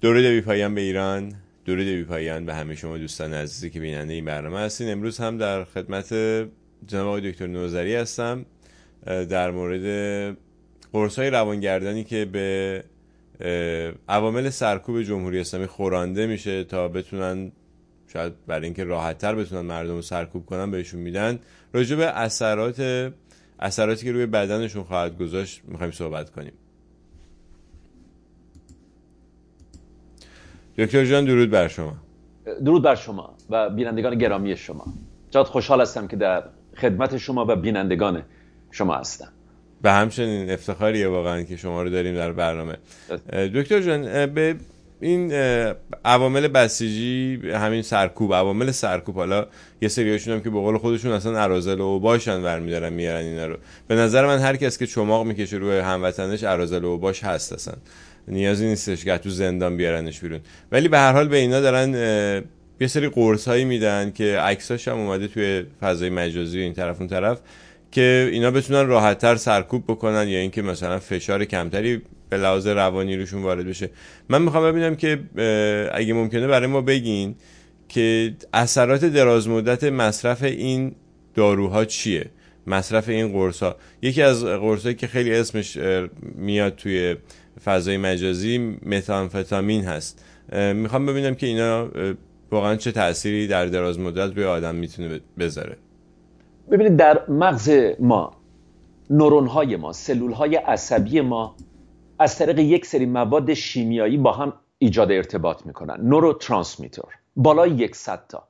درود بی پایان به ایران، درود بی پایان به همه شما دوستان عزیزی که بیننده این برنامه هستین. امروز هم در خدمت جناب آقای دکتر نوذری هستم در مورد قرص‌های روانگردانی که به عوامل سرکوب جمهوری اسلامی خورانده میشه تا بتونن، شاید برای اینکه راحت‌تر بتونن مردم رو سرکوب کنن، بهشون میدن. راجع به اثراتی که روی بدنشون خواهد گذاشت میخوایم صحبت کنیم. دکتر جان درود بر شما. درود بر شما و بینندگان گرامی شما. جات خوشحال هستم که در خدمت شما و بینندگان شما هستم. به همچنین افتخاریه واقعا که شما رو داریم در برنامه. دکتر جان، به این عوامل بسیجی، همین سرکوب، عوامل سرکوب، حالا یه سریاشون هم که به قول خودشون اصلا اراذل و باشن برمی‌دارن میارن اینا رو. به نظر من هر کس که چماق میکشه روی هموطنش اراذل و باش هست، اصلا نیازی نیستش که تو زندان بیارنش بیرون. ولی به هر حال به اینا دارن یه سری قرص‌هایی میدن که عکساش هم اومده توی فضای مجازی این طرف اون طرف، که اینا بتونن راحت‌تر سرکوب بکنن یا اینکه مثلا فشار کمتری به لحاظ روانی روشون وارد بشه. من میخوام ببینم که اگه ممکنه برای ما بگین که اثرات درازمدت مصرف این داروها چیه، مصرف این قرص‌ها. یکی از قرصایی که خیلی اسمش میاد توی فضای مجازی متامفتامین هست. میخوام ببینم که اینا واقعا چه تأثیری در دراز مدت روی آدم میتونه بذاره. ببینید، در مغز ما نورون‌های ما، سلول‌های عصبی ما از طریق یک سری مواد شیمیایی با هم ایجاد ارتباط میکنن. نوروترانسمیتر بالای 100 تا.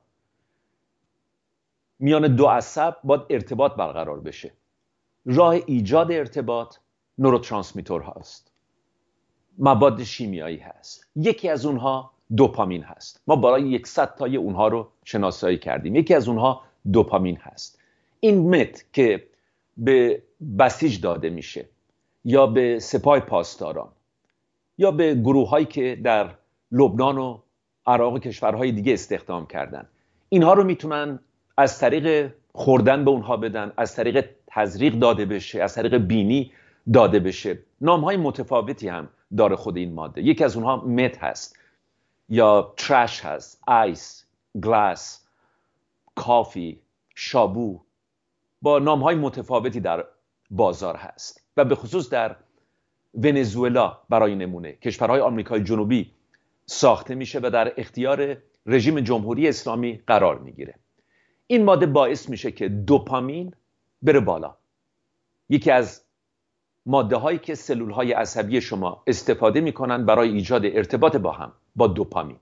میان دو عصب باید ارتباط برقرار بشه. راه ایجاد ارتباط نوروترانسمیتر هست، مواد شیمیایی هست. یکی از اونها دوپامین هست. ما بالای 100 تای اونها رو شناسایی کردیم. یکی از اونها دوپامین هست. این مت که به بسیج داده میشه یا به سپاه پاسداران یا به گروه هایی که در لبنان و عراق و کشورهای دیگه استخدام کردن، اینها رو میتونن از طریق خوردن به اونها بدن، از طریق تزریق داده بشه، از طریق بینی داده بشه. نامهای متفاوتی هم داره خود این ماده. یکی از اونها مت هست یا ترش هست، آیس، گلاس، کافی، شابو، با نامهای متفاوتی در بازار هست. و به خصوص در ونزوئلا برای نمونه، کشورهای آمریکای جنوبی ساخته میشه و در اختیار رژیم جمهوری اسلامی قرار میگیره. این ماده باعث میشه که دوپامین بره بالا. یکی از ماده هایی که سلول های عصبی شما استفاده میکنن برای ایجاد ارتباط با هم، با دوپامین.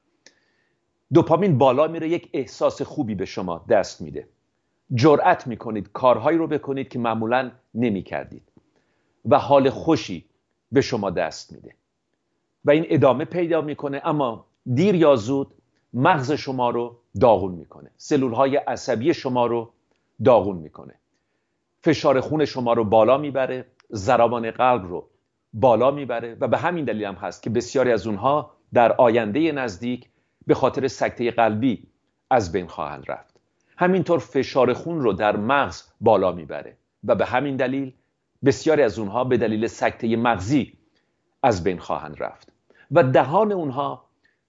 دوپامین بالا میره، یک احساس خوبی به شما دست میده. جرأت میکنید کارهایی رو بکنید که معمولاً نمیکردید و حال خوشی به شما دست میده و این ادامه پیدا میکنه، اما دیر یا زود مغز شما رو داغون میکنه، سلول های عصبی شما رو داغون میکنه، فشار خون شما رو بالا میبره، ضربان قلب رو بالا میبره و به همین دلیل هم هست که بسیاری از اونها در آینده نزدیک به خاطر سکته قلبی از بین خواهند رفت. همینطور فشار خون رو در مغز بالا میبره و به همین دلیل بسیاری از اونها به دلیل سکته مغزی از بین خواهند رفت و دهان اونها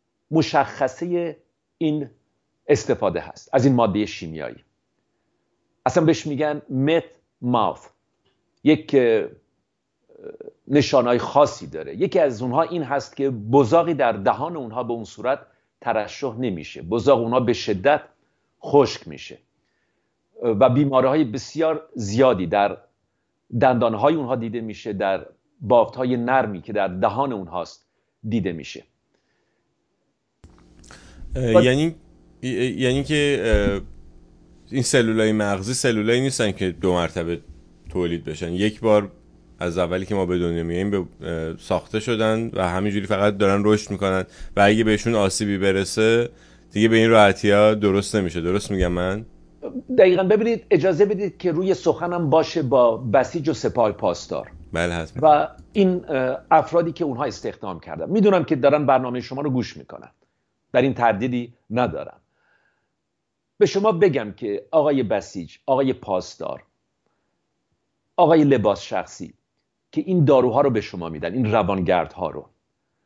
مشخصه این استفاده هست از این ماده شیمیایی. اصلا بهش میگن مت ماوث، یک نشانهای خاصی داره. یکی از اونها این هست که بزاقی در دهان اونها به اون صورت ترشح نمیشه، بزاق اونها به شدت خشک میشه و بیماری‌های بسیار زیادی در دندانهای اونها دیده میشه، در بافت‌های نرمی که در دهان اونهاست دیده میشه. یعنی که این سلولای مغزی سلولایی نیستن که دو مرتبه تولید بشن، یک بار از اولی که ما به دنیا میاییم ساخته شدن و همینجوری فقط دارن رشد میکنن و اگه بهشون آسیبی برسه دیگه به این راحتی‌ها درست نمیشه. درست میگم من؟ دقیقاً. ببینید، اجازه بدید که روی سخنم باشه با بسیج و سپاه پاسدار. بله حتما. و این افرادی که اونها استخدام کردن، میدونم که دارن برنامه شما رو گوش میکنن، در این تردیدی ندارم. به شما بگم که آقای بسیج، آقای پاسدار، آقای لباس شخصی که این داروها رو به شما میدن، این روانگردها رو،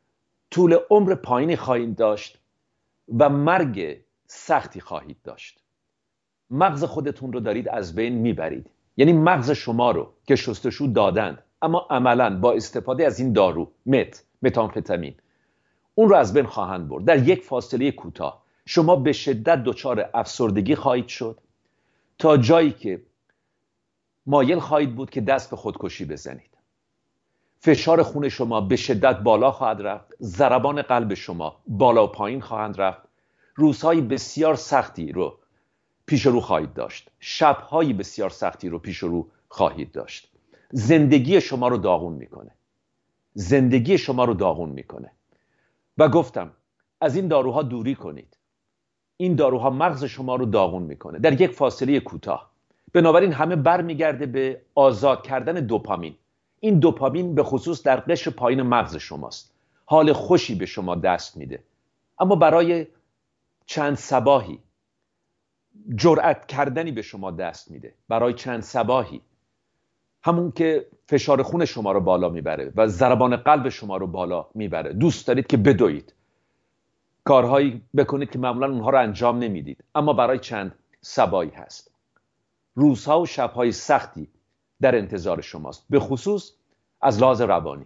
طول عمر پایینی خواهید داشت و مرگ سختی خواهید داشت. مغز خودتون رو دارید از بین میبرید. یعنی مغز شما رو که شستشو دادند اما عملاً با استفاده از این دارو متامفتامین اون رو از بین خواهند برد. در یک فاصله کوتاه شما به شدت دچار افسردگی خواهید شد تا جایی که مایل خواهید بود که دست به خودکشی بزنید. فشار خون شما به شدت بالا خواهد رفت، ضربان قلب شما بالا و پایین خواهند رفت، روزهای بسیار سختی رو پیش رو خواهید داشت، شبهای بسیار سختی رو پیش رو خواهید داشت. زندگی شما رو داغون میکنه. زندگی شما رو داغون میکنه. و گفتم از این داروها دوری کنید. این داروها مغز شما رو داغون میکنه در یک فاصله کوتاه. بنابراین همه برمیگرده به آزاد کردن دوپامین. این دوپامین به خصوص در قشر پایین مغز شماست. حال خوشی به شما دست میده، اما برای چند صباحی جرأت کردنی به شما دست میده. برای چند صباحی همون که فشار خون شما رو بالا میبره و ضربان قلب شما رو بالا میبره. دوست دارید که بدوید، کارهایی بکنید که معمولا اونها رو انجام نمیدید، اما برای چند صباحی هست. روزها و شبهای سختی در انتظار شماست، به خصوص از لحاظ روانی.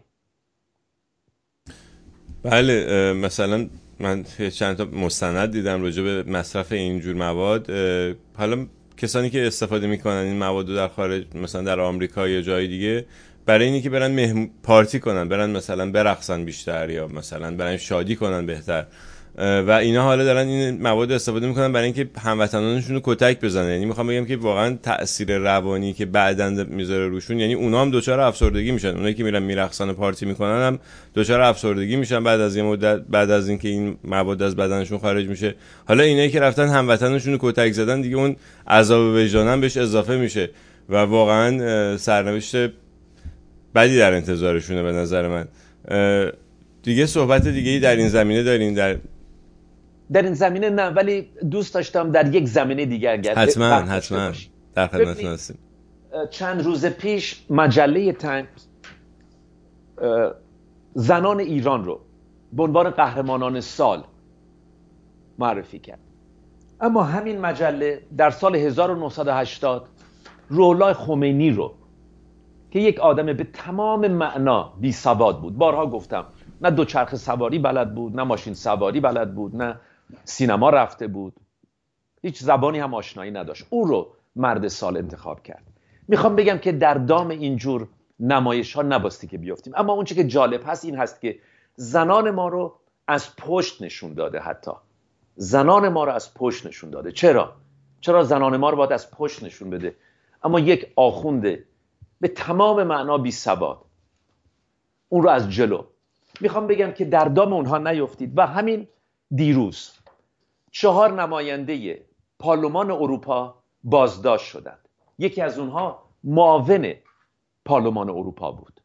بله، مثلا من چند تا مستند دیدم راجع به مصرف اینجور مواد. حالا کسانی که استفاده میکنن این مواد در خارج، مثلا در آمریکا یا جای دیگه، برای اینی که برن پارتی کنن، برن مثلا برقصن بیشتر، یا مثلا برن شادی کنن بهتر، و اینا حالا دارن این مواد استفاده میکنن برای اینکه هموطنانشون رو کتک بزنن. یعنی میخوام بگم که واقعا تأثیر روانی که بعداً میذاره روشون، یعنی اونا هم دچار افسردگی میشن. اونایی که میرن میرقصن و پارتی میکنن هم دچار افسردگی میشن بعد از یه مدت، بعد از اینکه این مواد از بدنشون خارج میشه. حالا اینایی که رفتن هموطنشون رو کتک زدن دیگه، اون عذاب وجدان بهش اضافه میشه و واقعا سرنوشت بدی در انتظارشونه به نظر من. دیگه صحبت دیگه‌ای در این زمینه دارین؟ در این زمینه نه، ولی دوست داشتم در یک زمینه دیگر حتما در خدمتتون هستیم. چند روز پیش مجله تایمز زنان ایران رو به عنوان قهرمانان سال معرفی کرد. اما همین مجله در سال 1980 روح الله خمینی رو که یک آدم به تمام معنا بی سواد بود، بارها گفتم، نه دوچرخه سواری بلد بود، نه ماشین سواری بلد بود، نه سینما رفته بود، هیچ زبانی هم آشنایی نداشت، او رو مرد سال انتخاب کرد. میخوام بگم که در دام اینجور نمایش ها نباستی که بیافتیم. اما اون چیزی که جالب هست این هست که زنان ما رو از پشت نشون داده. حتی زنان ما رو از پشت نشون داده. چرا زنان ما رو باید از پشت نشون بده؟ اما یک آخونده به تمام معنا بی سواد اون رو از جلو. میخوام بگم که در دام اونها نیفتید. و همین دیروز 4 نماینده پارلمان اروپا بازداشت شدند. یکی از اونها معاون پارلمان اروپا بود،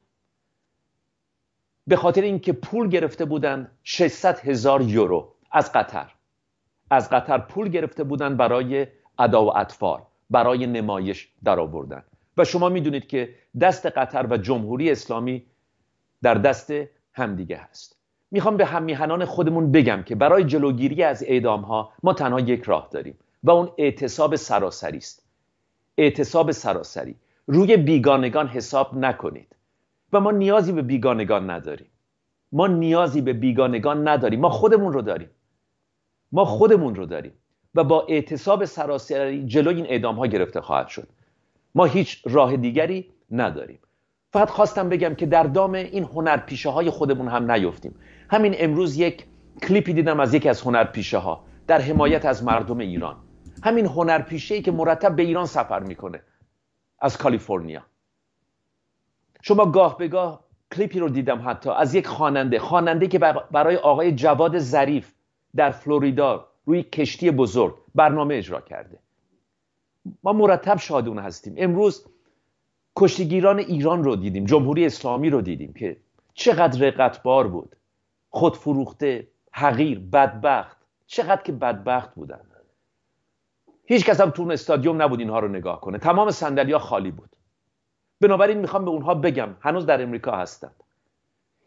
به خاطر اینکه پول گرفته بودند 600,000 یورو از قطر پول گرفته بودند برای ادا و اطفال، برای نمایش در آوردن. و شما میدونید که دست قطر و جمهوری اسلامی در دست همدیگه هست. میخوام به هم میهنان خودمون بگم که برای جلوگیری از اعدام ها ما تنها یک راه داریم و اون اعتصاب سراسری است. اعتصاب سراسری. روی بیگانگان حساب نکنید. و ما نیازی به بیگانگان نداریم. ما خودمون رو داریم. و با اعتصاب سراسری جلوی این اعدام ها گرفته خواهد شد. ما هیچ راه دیگری نداریم. فقط خواستم بگم که در دام این هنرپیشه های خودمون هم نیفتیم. همین امروز یک کلیپی دیدم از یکی از هنرپیشه ها در حمایت از مردم ایران. همین هنرپیشه‌ای که مرتب به ایران سفر میکنه از کالیفرنیا. شما گاه به گاه کلیپی رو دیدم حتی از یک خواننده که برای آقای جواد ظریف در فلوریدا روی کشتی بزرگ برنامه اجرا کرده. ما مرتب شاهد اون هستیم. امروز کشتیگیران ایران رو دیدیم، جمهوری اسلامی رو دیدیم که چقدر رقتبار بود، خودفروخته، حقیر، بدبخت. چقدر که بدبخت بودن. هیچ کس هم تو اون استادیوم نبود اینها رو نگاه کنه. تمام صندلی‌ها خالی بود. بنابراین میخوام به اونها بگم، هنوز در امریکا هستند،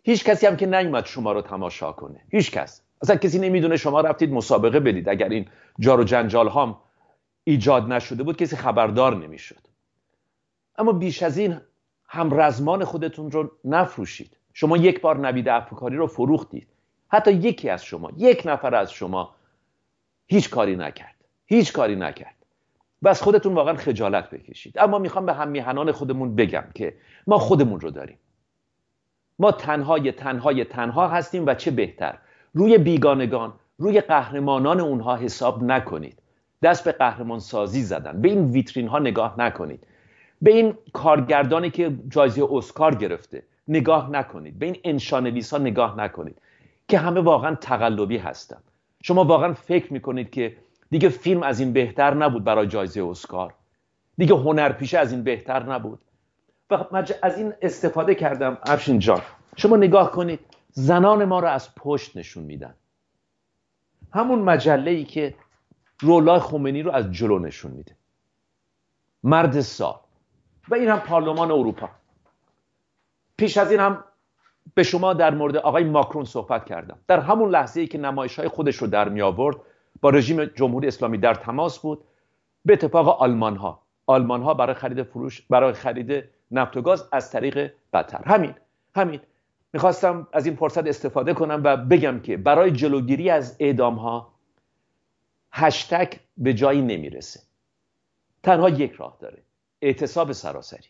هیچ کسی هم که نیومد شما رو تماشا کنه، هیچ کس. اصلا کسی نمیدونه شما رفتید مسابقه بدید. اگر این جار و جنجال هم ایجاد نشده بود کسی خبردار نمیشد. اما بیش از این هم رزمان خودتون رو نفروشید. شما یک بار نوید افکاری رو فروختید. حتی یکی از شما، یک نفر از شما هیچ کاری نکرد. بس خودتون واقعا خجالت بکشید. اما میخوام به هم میهنان خودمون بگم که ما خودمون رو داریم. ما تنها هستیم و چه بهتر. روی بیگانگان، روی قهرمانان اونها حساب نکنید. دست به قهرمان سازی زدن. به این ویترین ها نگاه نکنید. به این کارگردانی که جایزه اسکار گرفته نگاه نکنید. به این انشانویس ها نگاه نکنید که همه واقعا تقلبی هستن. شما واقعا فکر میکنید که دیگه فیلم از این بهتر نبود برای جایزه اسکار؟ دیگه هنرپیشه از این بهتر نبود؟ و از این استفاده کردم. افشین جان شما نگاه کنید، زنان ما رو از پشت نشون میدن. همون مجله‌ای که رولای خمینی رو از جلو نشون میده. مرد سال. و این هم پارلمان اروپا. پیش از این هم به شما در مورد آقای ماکرون صحبت کردم. در همون لحظه‌ای که نمایش‌های خودش رو در می آورد، با رژیم جمهوری اسلامی در تماس بود. به اتفاق آلمان‌ها برای خرید نفت و گاز از طریق قطر. همین میخواستم از این فرصت استفاده کنم و بگم که برای جلوگیری از اعدام‌ها هشتگ به جایی نمیرسه. تنها یک راه داره: اعتصاب سراسری.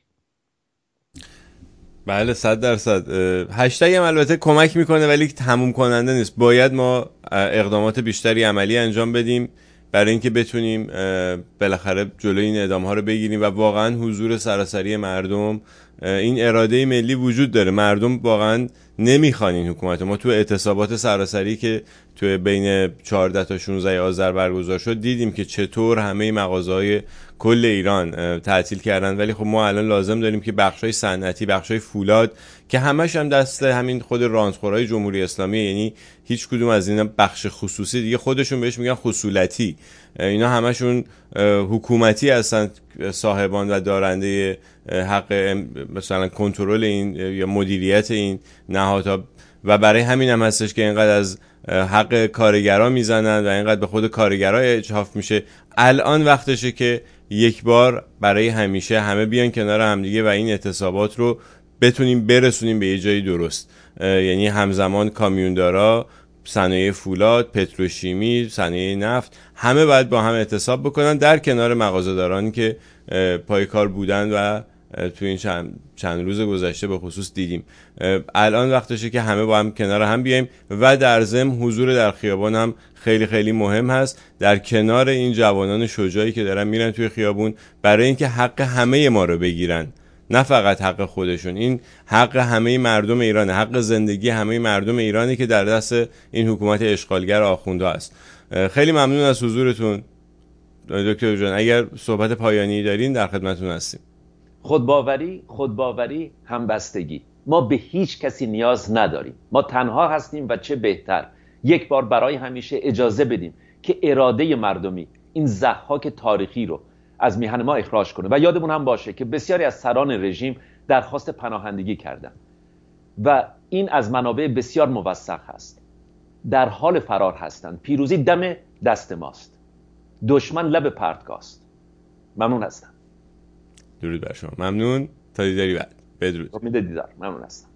بله 100%. هشتگ هم البته کمک میکنه ولی تموم کننده نیست. باید ما اقدامات بیشتری عملی انجام بدیم برای اینکه بتونیم بالاخره جلوی این اعدام ها رو بگیریم و واقعا حضور سراسری مردم، این اراده ملی وجود داره. مردم واقعا نمیخوان این حکومت. ما تو اعتصابات سراسری که تو بین 14 تا 16 آذر برگزار شد دیدیم که چطور همه مغازه‌های کل ایران تعطیل کردن، ولی خب ما الان لازم داریم که بخشای صنعتی، بخشای فولاد که همش هم دست همین خود رانتخورای جمهوری اسلامی، یعنی هیچ کدوم از اینا بخش خصوصی دیگه خودشون بهش میگن خصولتی، اینا همشون حکومتی هستن، صاحبان و دارنده حق مثلا کنترل این یا مدیریت این نهادها، و برای همین هم هستش که اینقدر از حق کارگرا میزنن و اینقدر به خود کارگرا اجحاف میشه. الان وقتشه که یک بار برای همیشه همه بیان کنار همدیگه و این اعتصابات رو بتونیم برسونیم به یه جایی درست. یعنی همزمان کامیوندارا، صنایع فولاد، پتروشیمی، صنایع نفت، همه باید با هم اعتصاب بکنن در کنار مغازه‌دارانی که پای کار بودن و تو این چند روز گذشته به خصوص دیدیم. الان وقتشه که همه با هم کنار هم بیایم و در ضمن حضور در خیابان هم خیلی خیلی مهم هست، در کنار این جوانان شجاعی که دارن میرن توی خیابون برای اینکه حق همه ما رو بگیرن، نه فقط حق خودشون. این حق همه مردم ایرانه، حق زندگی همه مردم ایرانی که در دست این حکومت اشغالگر آخونده است. خیلی ممنون از حضورتون دکتر جان. اگر صحبت پایانی دارین در خدمتتون هستیم. خودباوری، همبستگی. ما به هیچ کسی نیاز نداریم. ما تنها هستیم و چه بهتر یک بار برای همیشه اجازه بدیم که اراده مردمی این ضحاک تاریخی رو از میهن ما اخراج کنه. و یادمون هم باشه که بسیاری از سران رژیم درخواست پناهندگی کردن و این از منابع بسیار موثق هست، در حال فرار هستند. پیروزی دم دست ماست، دشمن لب پرتگاست. ممنون هستم. درود بر شما. ممنون. تا دیداری بعد. بدرود. امید دیدار. ممنون هستم.